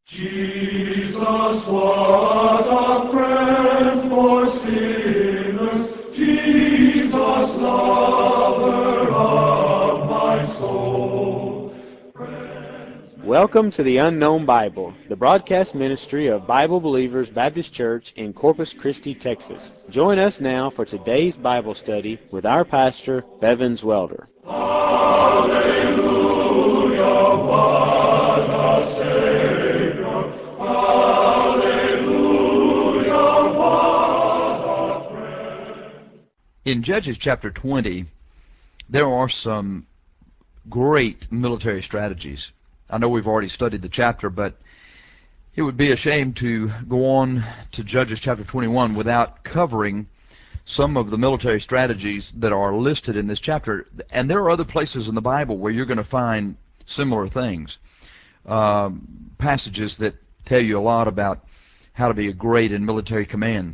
Jesus, what a friend for sinners, Jesus, lover of my soul. Welcome to the Unknown Bible, the broadcast ministry of Bible Believers Baptist Church in Corpus Christi, Texas. Join us now for today's Bible study with our pastor, Bevins Welder. In Judges chapter 20, there are some great military strategies. I know we've already studied the chapter, but it would be a shame to go on to Judges chapter 21 without covering some of the military strategies that are listed in this chapter. And there are other places in the Bible where you're going to find similar things, passages that tell you a lot about how to be great in military command.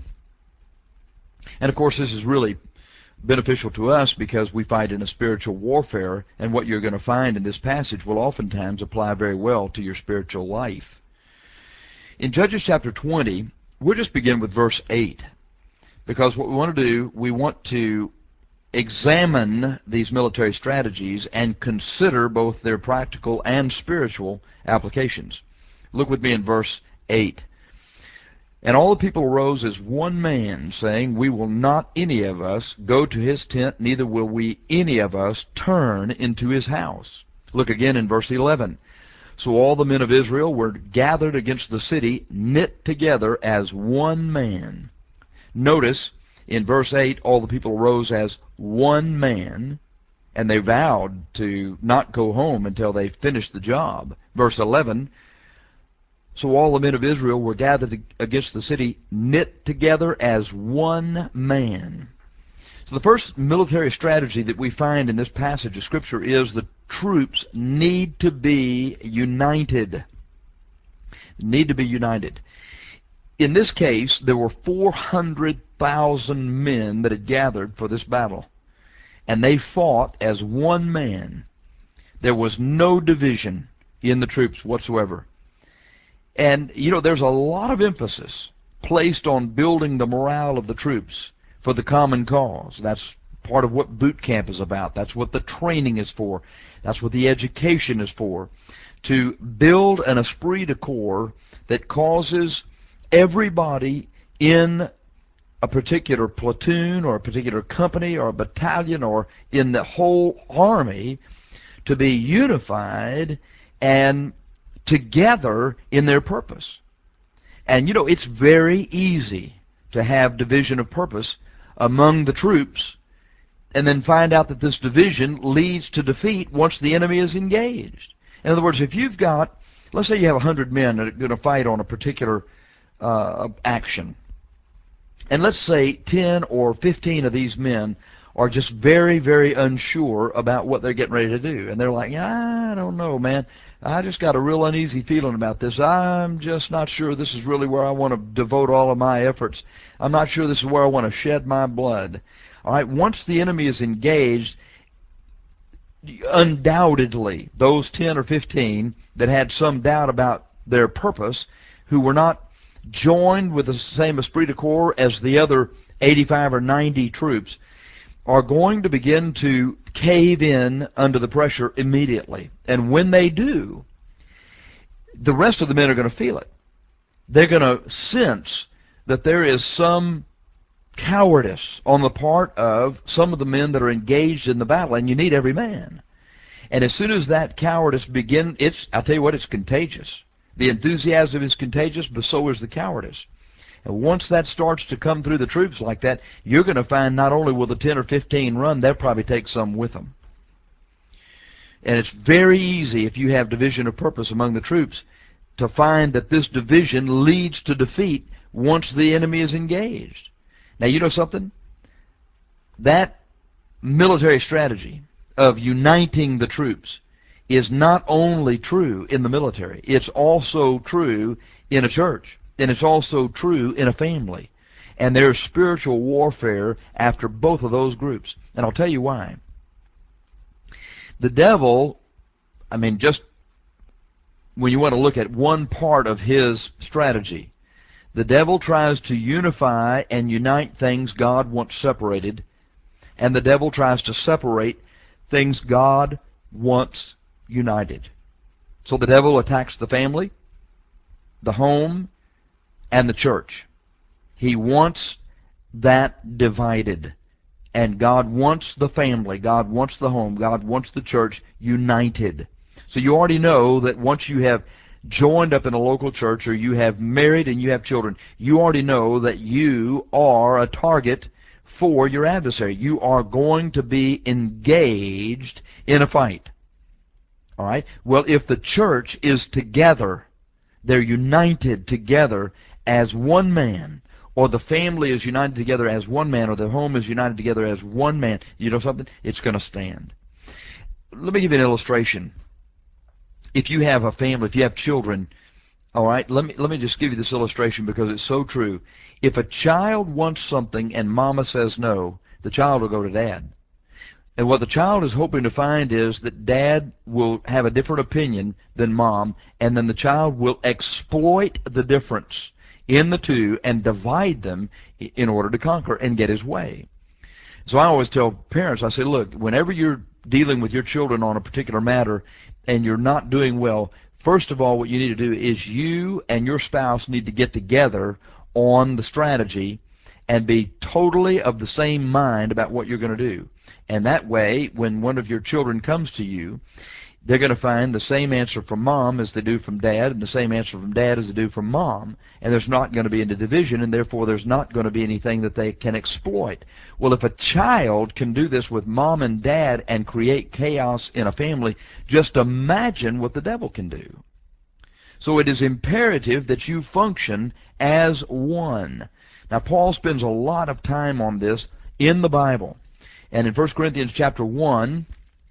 And of course, this is really beneficial to us because we fight in a spiritual warfare, and what you're going to find in this passage will oftentimes apply very well to your spiritual life. In Judges chapter 20, we'll just begin with verse 8, because what we want to do, we want to examine these military strategies and consider both their practical and spiritual applications. Look with me in verse 8. And all the people arose as one man, saying, We will not any of us go to his tent, neither will we any of us turn into his house. Look again in verse 11. So all the men of Israel were gathered against the city, knit together as one man. Notice, in verse 8, all the people arose as one man, and they vowed to not go home until they finished the job. Verse 11, so all the men of Israel were gathered against the city, knit together as one man. So the first military strategy that we find in this passage of Scripture is the troops need to be united. Need to be united. In this case, there were 400,000 men that had gathered for this battle, and they fought as one man. There was no division in the troops whatsoever. And, you know, there's a lot of emphasis placed on building the morale of the troops for the common cause. That's part of what boot camp is about. That's what the training is for. That's what the education is for. To build an esprit de corps that causes everybody in a particular platoon or a particular company or a battalion or in the whole army to be unified and together in their purpose. And you know, it's very easy to have division of purpose among the troops and then find out that this division leads to defeat once the enemy is engaged. In other words, if you've got, let's say you have 100 men that are going to fight on a particular action, and let's say 10 or 15 of these men are just very, very unsure about what they're getting ready to do. And they're like, I don't know, man. I just got a real uneasy feeling about this. I'm just not sure this is really where I want to devote all of my efforts. I'm not sure this is where I want to shed my blood. All right, once the enemy is engaged, undoubtedly, those 10 or 15 that had some doubt about their purpose, who were not joined with the same esprit de corps as the other 85 or 90 troops, are going to begin to cave in under the pressure immediately. And when they do, the rest of the men are going to feel it. They're going to sense that there is some cowardice on the part of some of the men that are engaged in the battle, and you need every man. And as soon as that cowardice begins, I'll tell you what, it's contagious. The enthusiasm is contagious, but so is the cowardice. And once that starts to come through the troops like that, you're going to find not only will the 10 or 15 run, they'll probably take some with them. And it's very easy, if you have division of purpose among the troops, to find that this division leads to defeat once the enemy is engaged. Now, you know something? That military strategy of uniting the troops is not only true in the military, it's also true in a church. And it's also true in a family. And there's spiritual warfare after both of those groups. And I'll tell you why. The devil, just when you want to look at one part of his strategy. The devil tries to unify and unite things God wants separated, and the devil tries to separate things God wants united. So the devil attacks the family, the home, and the church. He wants that divided. And God wants the family, God wants the home, God wants the church united. So you already know that once you have joined up in a local church, or you have married and you have children, you already know that you are a target for your adversary. You are going to be engaged in a fight. All right? Well, if the church is together, they're united together as one man, or the family is united together as one man, or the home is united together as one man, you know something? It's going to stand. Let me give you an illustration. If you have a family, if you have children, all right, let me just give you this illustration because it's so true. If a child wants something and mama says no, the child will go to dad. And what the child is hoping to find is that dad will have a different opinion than mom, and then the child will exploit the difference in the two and divide them in order to conquer and get his way. So I always tell parents, I say, look, whenever you're dealing with your children on a particular matter and you're not doing well, first of all, what you need to do is you and your spouse need to get together on the strategy and be totally of the same mind about what you're going to do. And that way, when one of your children comes to you, they're going to find the same answer from mom as they do from dad, and the same answer from dad as they do from mom. And there's not going to be any division, and therefore there's not going to be anything that they can exploit. Well, if a child can do this with mom and dad and create chaos in a family, just imagine what the devil can do. So it is imperative that you function as one. Now, Paul spends a lot of time on this in the Bible. And in 1 Corinthians chapter 1,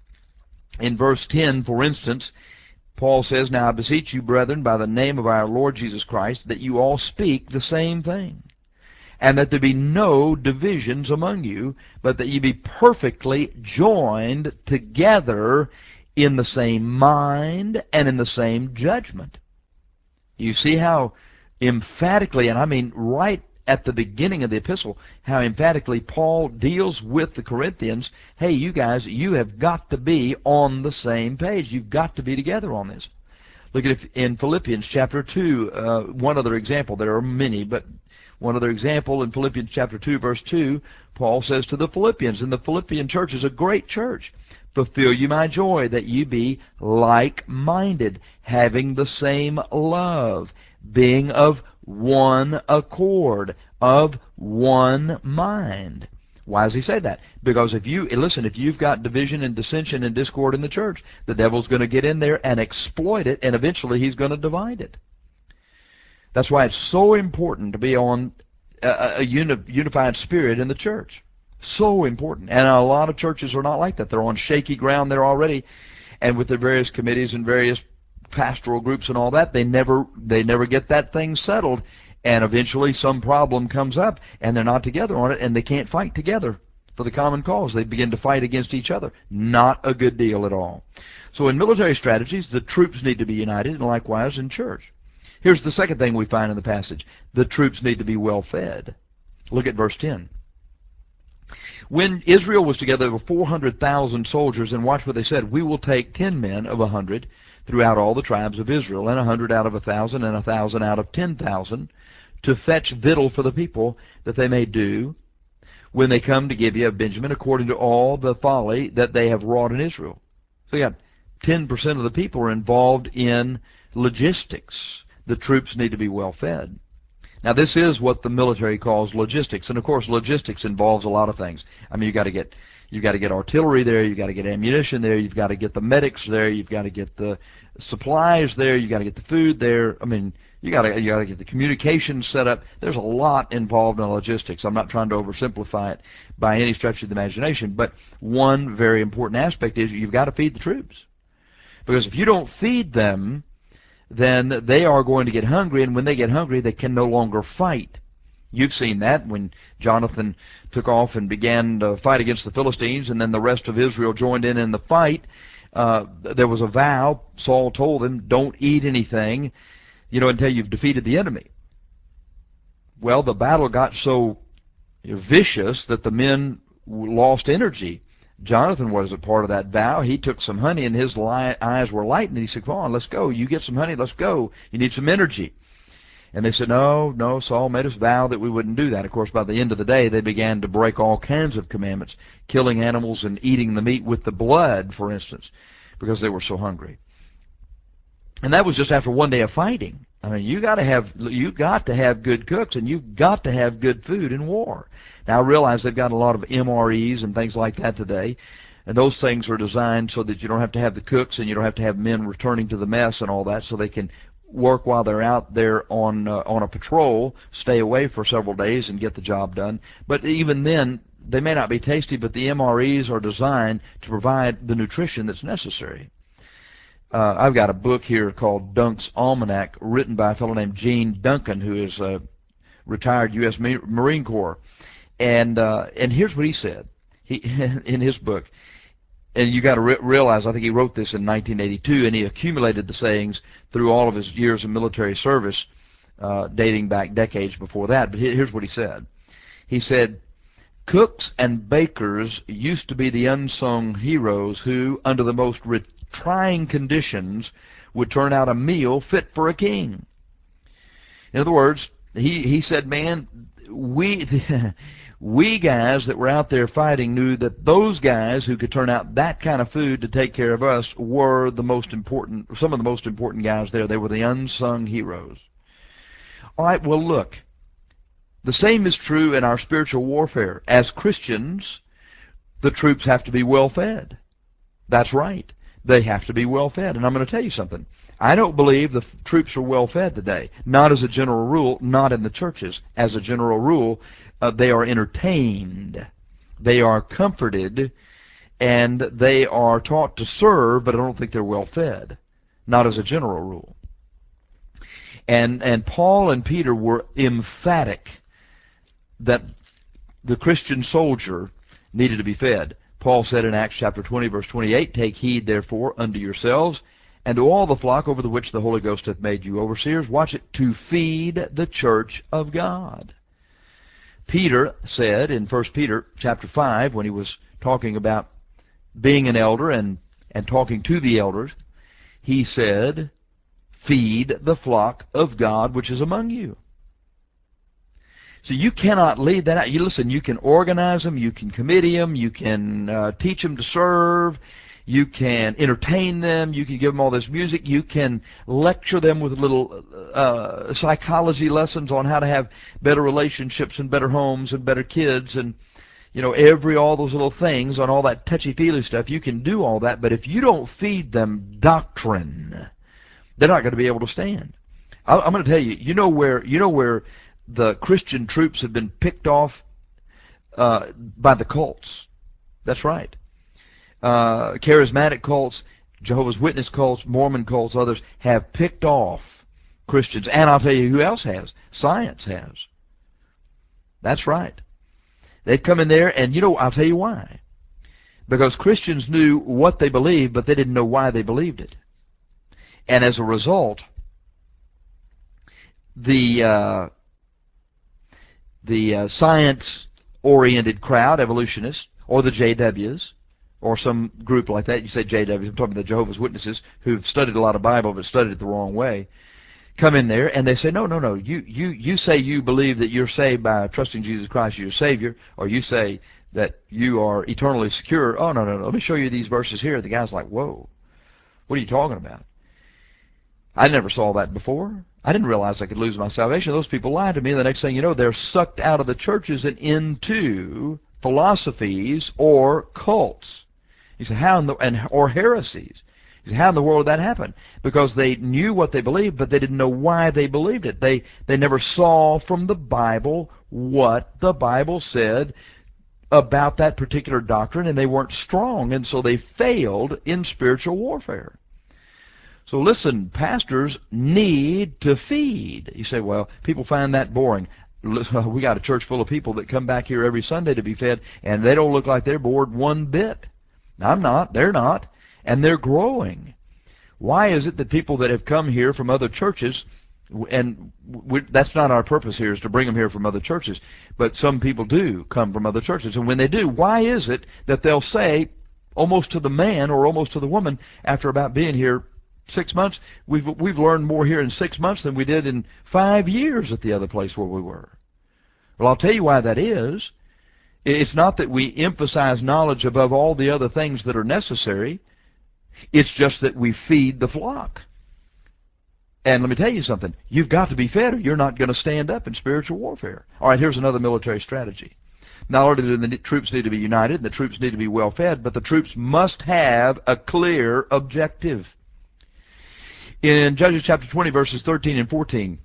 in verse 10, for instance, Paul says, "Now I beseech you, brethren, by the name of our Lord Jesus Christ, that you all speak the same thing, and that there be no divisions among you, but that ye be perfectly joined together in the same mind and in the same judgment." You see how emphatically, and I mean right at the beginning of the epistle, how emphatically Paul deals with the Corinthians. Hey, you guys, you have got to be on the same page. You've got to be together on this. Look at it in Philippians chapter 2. One other example. There are many, but one other example in Philippians chapter 2, verse 2, Paul says to the Philippians, and the Philippian church is a great church, "Fulfill you my joy, that ye be like-minded, having the same love, being of one accord, of one mind." Why does he say that? Because if you've got division and dissension and discord in the church, the devil's going to get in there and exploit it, and eventually he's going to divide it. That's why it's so important to be on a unified spirit in the church. So important. And a lot of churches are not like that. They're on shaky ground there already, and with their various committees and various pastoral groups and all that, they never get that thing settled, and eventually some problem comes up and they're not together on it, and they can't fight together for the common cause. They begin to fight against each other. Not a good deal at all. So in military strategies, the troops need to be united, and likewise in church. Here's the second thing we find in the passage. The troops need to be well fed. Look at verse 10. When Israel was together, there were 400,000 soldiers, and watch what they said. "We will take 10 men of 100 throughout all the tribes of Israel, and 100 out of 1,000, and 1,000 out of 10,000, to fetch victual for the people, that they may do, when they come to Gibeah of Benjamin, according to all the folly that they have wrought in Israel." So you got 10% of the people are involved in logistics. The troops need to be well fed. Now, this is what the military calls logistics, and of course, logistics involves a lot of things. I mean, you've got to get artillery there, you've got to get ammunition there, you've got to get the medics there, you've got to get the supplies there, you've got to get the food there. I mean, you got to get the communications set up. There's a lot involved in logistics. I'm not trying to oversimplify it by any stretch of the imagination, but one very important aspect is you've got to feed the troops, because if you don't feed them, then they are going to get hungry, and when they get hungry, they can no longer fight. You've seen that when Jonathan took off and began to fight against the Philistines, and then the rest of Israel joined in the fight. there was a vow. Saul told them, don't eat anything, until you've defeated the enemy. Well, the battle got so vicious that the men lost energy. Jonathan was a part of that vow. He took some honey, and his eyes were lightened. He said, come on, let's go. You get some honey, let's go. You need some energy. And they said, no, Saul made us vow that we wouldn't do that. Of course, by the end of the day, they began to break all kinds of commandments, killing animals and eating the meat with the blood, for instance, because they were so hungry. And that was just after one day of fighting. I mean, you got to have good cooks, and you've got to have good food in war. Now, I realize they've got a lot of MREs and things like that today, and those things are designed so that you don't have to have the cooks and you don't have to have men returning to the mess and all that, so they can work while they're out there on a patrol, stay away for several days and get the job done. But even then, they may not be tasty, but the MREs are designed to provide the nutrition that's necessary. I've got a book here called Dunk's Almanac, written by a fellow named Gene Duncan, who is a retired U.S. Marine Corps. And here's what he said in his book. And you got to realize, I think he wrote this in 1982, and he accumulated the sayings through all of his years of military service, dating back decades before that. But here's what he said. He said, cooks and bakers used to be the unsung heroes who, under the most trying conditions, would turn out a meal fit for a king. In other words, he said, man, we guys that were out there fighting knew that those guys who could turn out that kind of food to take care of us were the most important, some of the most important guys there. They were the unsung heroes. All right, well, look, the same is true in our spiritual warfare. As Christians, the troops have to be well fed. That's right. They have to be well fed. And I'm going to tell you something. I don't believe the troops are well fed today. Not as a general rule, not in the churches. As a general rule, they are entertained, they are comforted, and they are taught to serve, but I don't think they're well fed. Not as a general rule. And Paul and Peter were emphatic that the Christian soldier needed to be fed. Paul said in Acts chapter 20, verse 28, take heed, therefore, unto yourselves, and to all the flock over the which the Holy Ghost hath made you overseers, watch it, to feed the church of God. Peter said in 1 Peter chapter 5, when he was talking about being an elder and talking to the elders, he said, feed the flock of God which is among you. So you cannot leave that out. You listen, you can organize them, you can committee them, you can teach them to serve, you can entertain them, you can give them all this music, you can lecture them with little psychology lessons on how to have better relationships and better homes and better kids and, all those little things on all that touchy-feely stuff. You can do all that, but if you don't feed them doctrine, they're not going to be able to stand. I'm going to tell you, you know where the Christian troops have been picked off by the cults. That's right. Charismatic cults, Jehovah's Witness cults, Mormon cults, others have picked off Christians. And I'll tell you who else has. Science has. That's right. They'd come in there, and I'll tell you why. Because Christians knew what they believed, but they didn't know why they believed it. And as a result, the science-oriented crowd, evolutionists, or the JWs, or some group like that, you say JWs, I'm talking about the Jehovah's Witnesses, who've studied a lot of Bible but studied it the wrong way, come in there and they say, no, you say you believe that you're saved by trusting Jesus Christ as your Savior, or you say that you are eternally secure. Oh, no, let me show you these verses here. The guy's like, whoa, what are you talking about? I never saw that before. I didn't realize I could lose my salvation. Those people lied to me. The next thing you know, they're sucked out of the churches and into philosophies or cults. You say, how in the, or heresies. You say, how in the world did that happen? Because they knew what they believed, but they didn't know why they believed it. They never saw from the Bible what the Bible said about that particular doctrine, and they weren't strong, and so they failed in spiritual warfare. So listen, pastors need to feed. You say, well, people find that boring. We got a church full of people that come back here every Sunday to be fed, and they don't look like they're bored one bit. I'm not. They're not. and they're growing. Why is it that people that have come here from other churches, and that's not our purpose here, is to bring them here from other churches, but some people do come from other churches, and when they do, why is it that they'll say, almost to the man or almost to the woman, after about being here 6 months, we've learned more here in 6 months than we did in 5 years at the other place where we were? Well, I'll tell you why that is. It's not that we emphasize knowledge above all the other things that are necessary. It's just that we feed the flock. And let me tell you something. You've got to be fed or you're not going to stand up in spiritual warfare. All right, here's another military strategy. Not only do the troops need to be united and the troops need to be well fed, but the troops must have a clear objective. In Judges chapter 20, verses 13 and 14,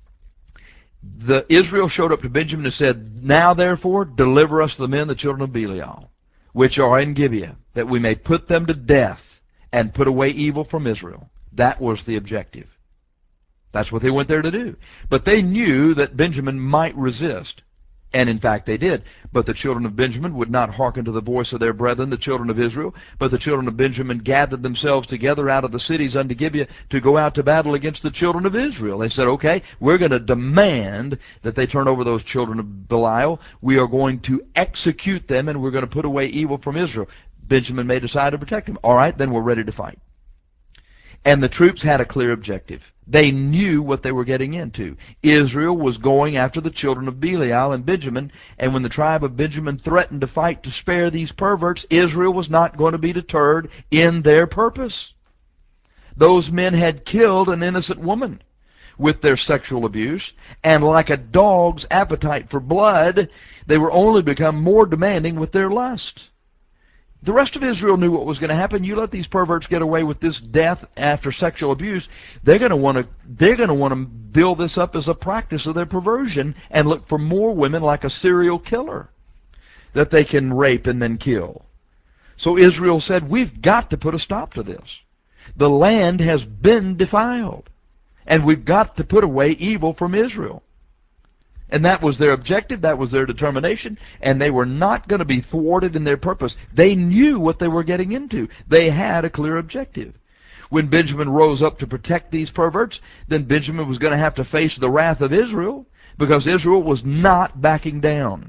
Israel showed up to Benjamin and said, "Now therefore deliver us the men, the children of Belial, which are in Gibeah, that we may put them to death and put away evil from Israel." That was the objective. That's what they went there to do. But they knew that Benjamin might resist. And in fact they did. But the children of Benjamin would not hearken to the voice of their brethren, the children of Israel. But the children of Benjamin gathered themselves together out of the cities unto Gibeah to go out to battle against the children of Israel. They said, okay, we're going to demand that they turn over those children of Belial. We are going to execute them, and we're going to put away evil from Israel. Benjamin may decide to protect them. All right, then we're ready to fight. And the troops had a clear objective. They knew what they were getting into. Israel was going after the children of Belial and Benjamin, and when the tribe of Benjamin threatened to fight to spare these perverts, Israel was not going to be deterred in their purpose. Those men had killed an innocent woman with their sexual abuse, and like a dog's appetite for blood, they were only become more demanding with their lust. The rest of Israel knew what was going to happen. You let these perverts get away with this death after sexual abuse, they're going to want to build this up as a practice of their perversion and look for more women like a serial killer that they can rape and then kill. So Israel said, we've got to put a stop to this. The land has been defiled, and we've got to put away evil from Israel. And that was their objective, that was their determination, and they were not going to be thwarted in their purpose. They knew what they were getting into. They had a clear objective. When Benjamin rose up to protect these perverts, then Benjamin was going to have to face the wrath of Israel, because Israel was not backing down.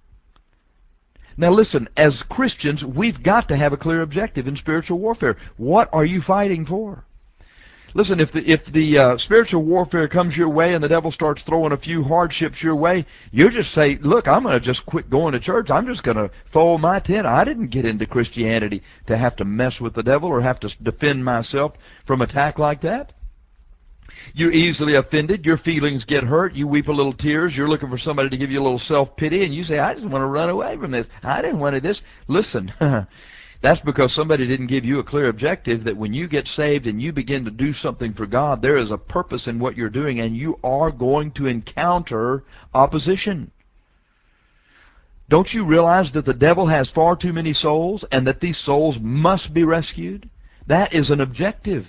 Now listen, as Christians, we've got to have a clear objective in spiritual warfare. What are you fighting for? Listen, if the spiritual warfare comes your way and the devil starts throwing a few hardships your way, you just say, look, I'm going to just quit going to church. I'm just going to fold my tent. I didn't get into Christianity to have to mess with the devil or have to defend myself from attack like that. You're easily offended. Your feelings get hurt. You weep a little tears. You're looking for somebody to give you a little self-pity, and you say, I just want to run away from this. I didn't want to this. Listen, that's because somebody didn't give you a clear objective that when you get saved and you begin to do something for God, there is a purpose in what you're doing, and you are going to encounter opposition. Don't you realize that the devil has far too many souls and that these souls must be rescued? That is an objective.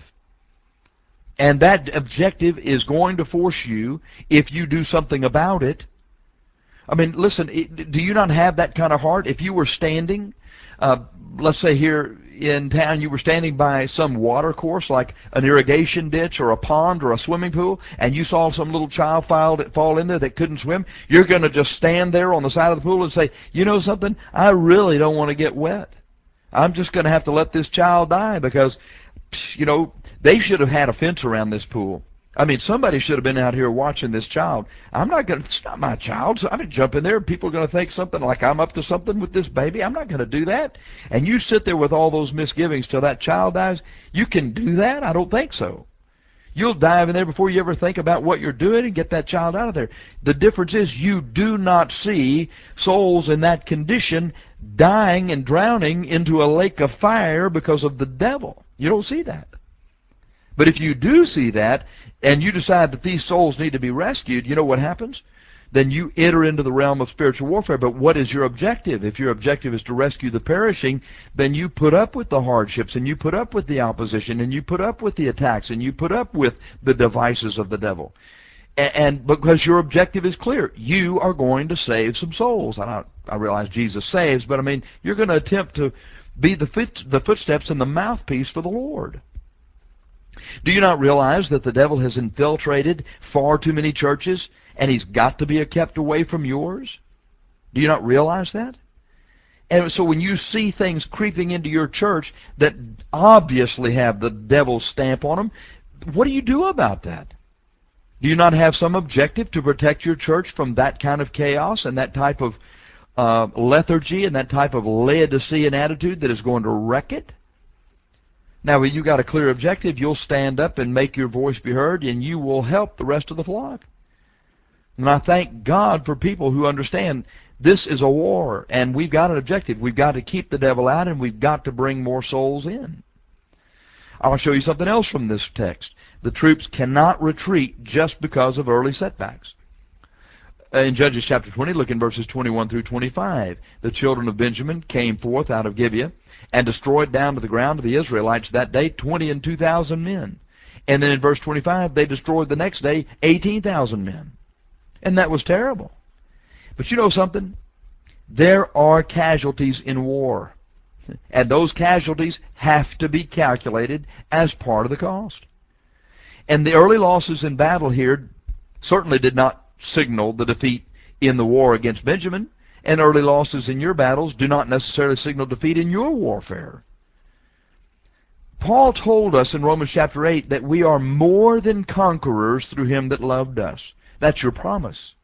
And that objective is going to force you, if you do something about it. I mean, listen, do you not have that kind of heart? If you were standing, let's say here in town, you were standing by some water course like an irrigation ditch or a pond or a swimming pool, and you saw some little child fall in there that couldn't swim, you're going to just stand there on the side of the pool and say, you know something, I really don't want to get wet. I'm just going to have to let this child die because, you know, they should have had a fence around this pool. I mean, somebody should have been out here watching this child. I'm not going to, it's not my child, so I'm going to jump in there and people are going to think something like I'm up to something with this baby. I'm not going to do that. And you sit there with all those misgivings till that child dies. You can do that? I don't think so. You'll dive in there before you ever think about what you're doing and get that child out of there. The difference is you do not see souls in that condition dying and drowning into a lake of fire because of the devil. You don't see that. But if you do see that, and you decide that these souls need to be rescued, you know what happens? Then you enter into the realm of spiritual warfare. But what is your objective? If your objective is to rescue the perishing, then you put up with the hardships, and you put up with the opposition, and you put up with the attacks, and you put up with the devices of the devil. And because your objective is clear, you are going to save some souls. I realize Jesus saves, but I mean, you're going to attempt to be the footsteps and the mouthpiece for the Lord. Do you not realize that the devil has infiltrated far too many churches, and he's got to be kept away from yours? Do you not realize that? And so when you see things creeping into your church that obviously have the devil's stamp on them, what do you do about that? Do you not have some objective to protect your church from that kind of chaos and that type of lethargy and that type of Laodicean attitude that is going to wreck it? Now, when you got a clear objective, you'll stand up and make your voice be heard, and you will help the rest of the flock. And I thank God for people who understand this is a war, and we've got an objective. We've got to keep the devil out, and we've got to bring more souls in. I'll show you something else from this text. The troops cannot retreat just because of early setbacks. In Judges chapter 20, look in verses 21 through 25. The children of Benjamin came forth out of Gibeah and destroyed down to the ground of the Israelites that day 20 and 2,000 men. And then in verse 25, they destroyed the next day 18,000 men. And that was terrible. But you know something? There are casualties in war. And those casualties have to be calculated as part of the cost. And the early losses in battle here certainly did not signal the defeat in the war against Benjamin, and early losses in your battles do not necessarily signal defeat in your warfare. Paul told us in Romans chapter 8 that we are more than conquerors through him that loved us. That's your promise.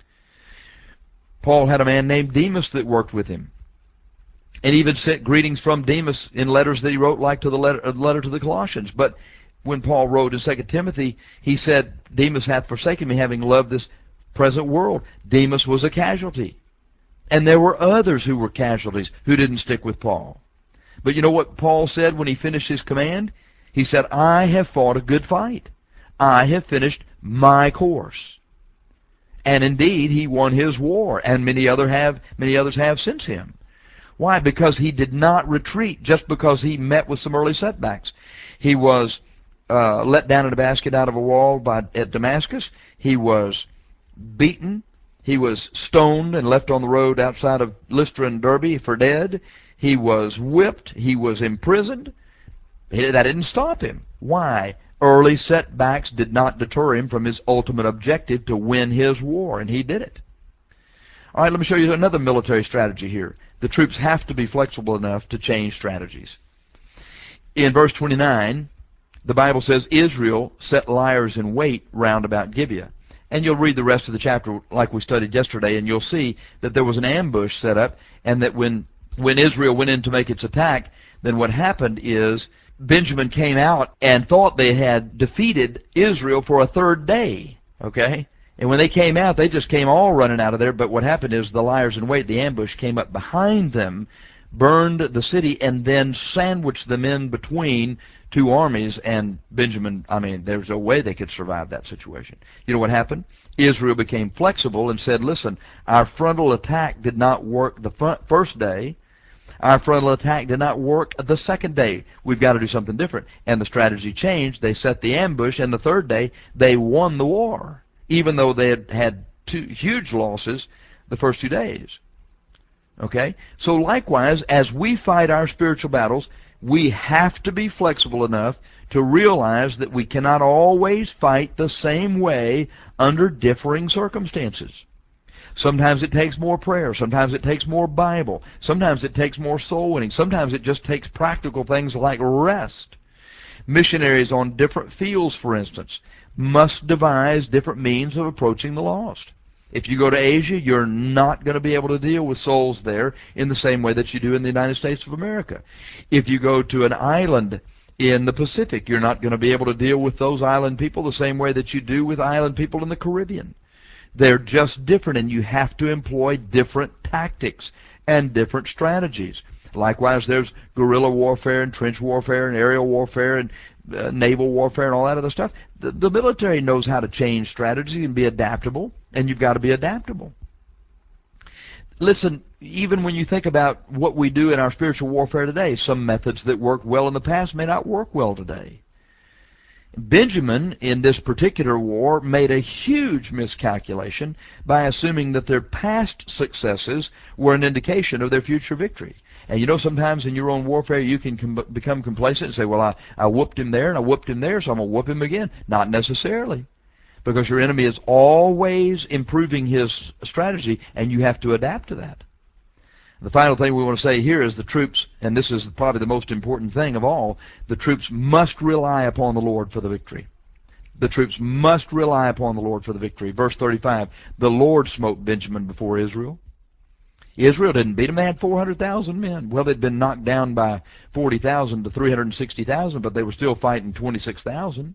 Paul had a man named Demas that worked with him, and even sent greetings from Demas in letters that he wrote, like to the letter to the Colossians. But when Paul wrote in 2 Timothy, he said, Demas hath forsaken me, having loved this present world. Demas was a casualty. And there were others who were casualties who didn't stick with Paul. But you know what Paul said when he finished his command? He said, I have fought a good fight. I have finished my course. And indeed, he won his war, and many others have since him. Why? Because he did not retreat just because he met with some early setbacks. He was let down in a basket out of a wall at Damascus. He was beaten. He was stoned and left on the road outside of Lystra and Derbe for dead. He was whipped. He was imprisoned. That didn't stop him. Why? Early setbacks did not deter him from his ultimate objective to win his war, and he did it. All right, let me show you another military strategy here. The troops have to be flexible enough to change strategies. In verse 29, the Bible says, Israel set liers in wait round about Gibeah. And you'll read the rest of the chapter like we studied yesterday, and you'll see that there was an ambush set up, and that when Israel went in to make its attack, then what happened is Benjamin came out and thought they had defeated Israel for a third day, okay? And when they came out, they just came all running out of there, but what happened is the liers in wait, the ambush, came up behind them, burned the city, and then sandwiched them in between two armies, and Benjamin, there's no way they could survive that situation. You know what happened? Israel became flexible and said, listen, our frontal attack did not work the first day. Our frontal attack did not work the second day. We've got to do something different. And the strategy changed. They set the ambush, and the third day, they won the war, even though they had had two huge losses the first 2 days. Okay? So likewise, as we fight our spiritual battles, we have to be flexible enough to realize that we cannot always fight the same way under differing circumstances. Sometimes it takes more prayer. Sometimes it takes more Bible. Sometimes it takes more soul winning. Sometimes it just takes practical things like rest. Missionaries on different fields, for instance, must devise different means of approaching the lost. If you go to Asia, you're not going to be able to deal with souls there in the same way that you do in the United States of America. If you go to an island in the Pacific, you're not going to be able to deal with those island people the same way that you do with island people in the Caribbean. They're just different, and you have to employ different tactics and different strategies. Likewise, there's guerrilla warfare and trench warfare and aerial warfare and naval warfare and all that other stuff. The military knows how to change strategy and be adaptable, and you've got to be adaptable. Listen, even when you think about what we do in our spiritual warfare today, some methods that worked well in the past may not work well today. Benjamin, in this particular war, made a huge miscalculation by assuming that their past successes were an indication of their future victory. And you know, sometimes in your own warfare, you can become complacent and say, well, I whooped him there and I whooped him there, so I'm going to whoop him again. Not necessarily. Because your enemy is always improving his strategy, and you have to adapt to that. The final thing we want to say here is the troops, and this is probably the most important thing of all, the troops must rely upon the Lord for the victory. The troops must rely upon the Lord for the victory. Verse 35, the Lord smote Benjamin before Israel. Israel didn't beat them. They had 400,000 men. Well, they'd been knocked down by 40,000 to 360,000, but they were still fighting 26,000.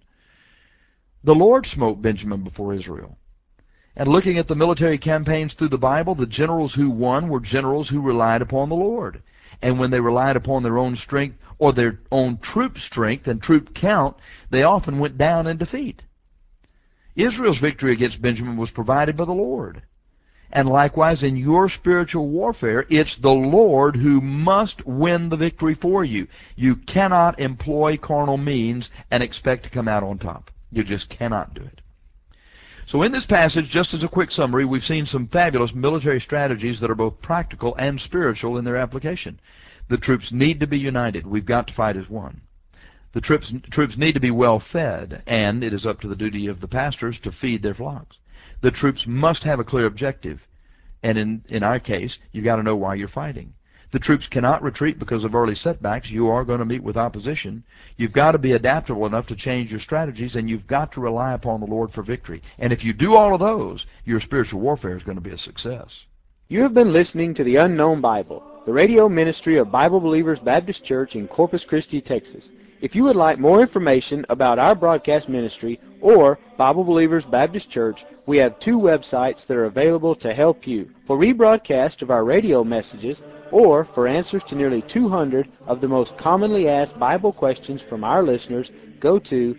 The Lord smote Benjamin before Israel. And looking at the military campaigns through the Bible, the generals who won were generals who relied upon the Lord. And when they relied upon their own strength or their own troop strength and troop count, they often went down in defeat. Israel's victory against Benjamin was provided by the Lord. And likewise, in your spiritual warfare, it's the Lord who must win the victory for you. You cannot employ carnal means and expect to come out on top. You just cannot do it. So in this passage, just as a quick summary, we've seen some fabulous military strategies that are both practical and spiritual in their application. The troops need to be united. We've got to fight as one. The troops need to be well fed, and it is up to the duty of the pastors to feed their flocks. The troops must have a clear objective, and in our case, you've got to know why you're fighting. The troops cannot retreat because of early setbacks. You are going to meet with opposition. You've got to be adaptable enough to change your strategies, and you've got to rely upon the Lord for victory. And if you do all of those, your spiritual warfare is going to be a success. You have been listening to the Unknown Bible, the radio ministry of Bible Believers Baptist Church in Corpus Christi, Texas. If you would like more information about our broadcast ministry or Bible Believers Baptist Church, we have two websites that are available to help you. For rebroadcast of our radio messages or for answers to nearly 200 of the most commonly asked Bible questions from our listeners, go to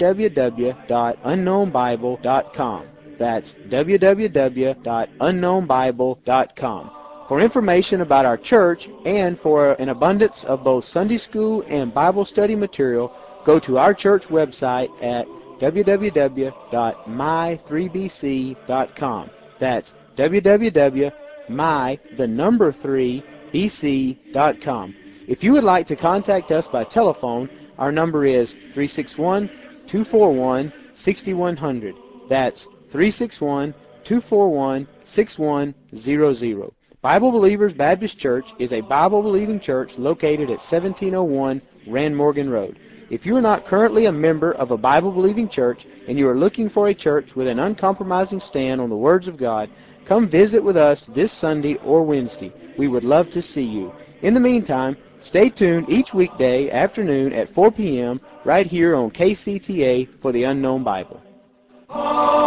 www.unknownbible.com. That's www.unknownbible.com. For information about our church and for an abundance of both Sunday school and Bible study material, go to our church website at www.my3bc.com. That's www.my3bc.com. If you would like to contact us by telephone, our number is 361-241-6100. That's 361-241-6100. Bible Believers Baptist Church is a Bible-believing church located at 1701 Rand Morgan Road. If you are not currently a member of a Bible-believing church and you are looking for a church with an uncompromising stand on the words of God, come visit with us this Sunday or Wednesday. We would love to see you. In the meantime, stay tuned each weekday afternoon at 4 p.m. right here on KCTA for the Unknown Bible.